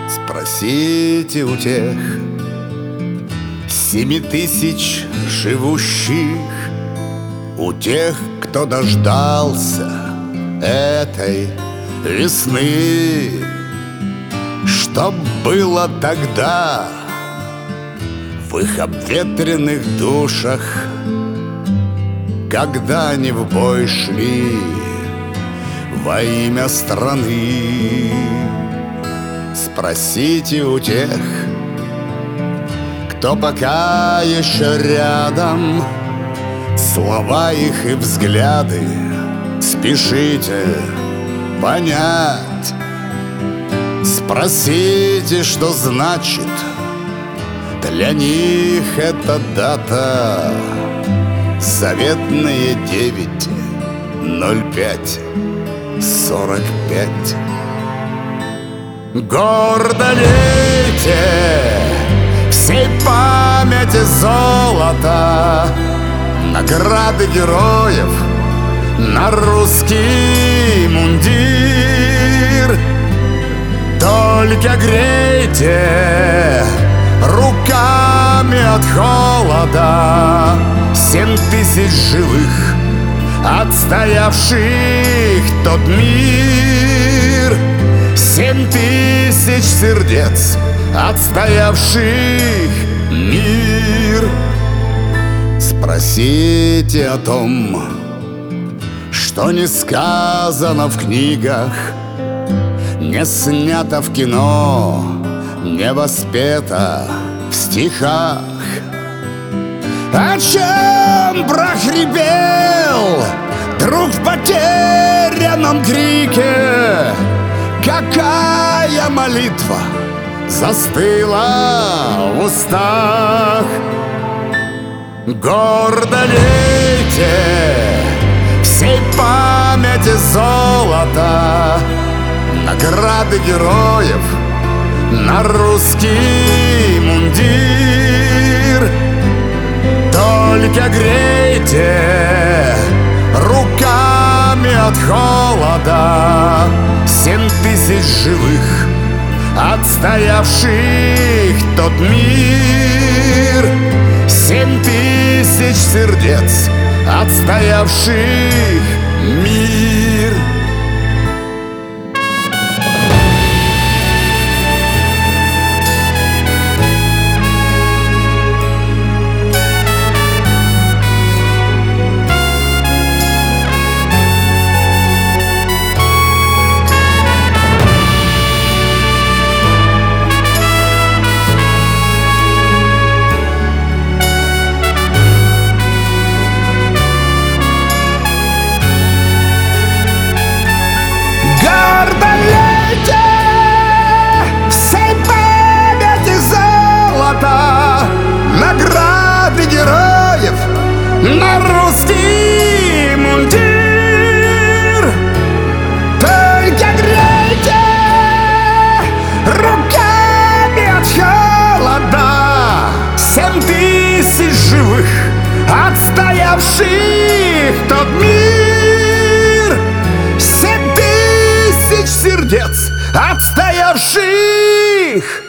Спросите у тех 7000 живущих, у тех, кто дождался этой весны, что было тогда в их обветренных душах, когда они в бой шли во имя страны. Спросите у тех, кто пока еще рядом, слова их и взгляды спешите понять. Спросите, что значит для них эта дата, заветные 9:05:45. Гордо лейте всей памяти золота, награды героев на русский мундир. Только грейте руками от холода 7000 живых, отстоявших тот мир. 7000 сердец, отстоявших мир. Спросите о том, что не сказано в книгах, не снято в кино, не воспето в стихах. О чем прохрипел друг в потерянном крике? Какая молитва застыла в устах? Гордо лейте всей памяти золота, награды героев на русский мундир. Только грейте руками от холода 7000 живых, отстоявших тот мир. 7000 сердец, отстоявших мир. Награды героев на русский мундир. Только грейте руками от холода 7000 живых, отстоявших тот мир. 7000 сердец, отстоявших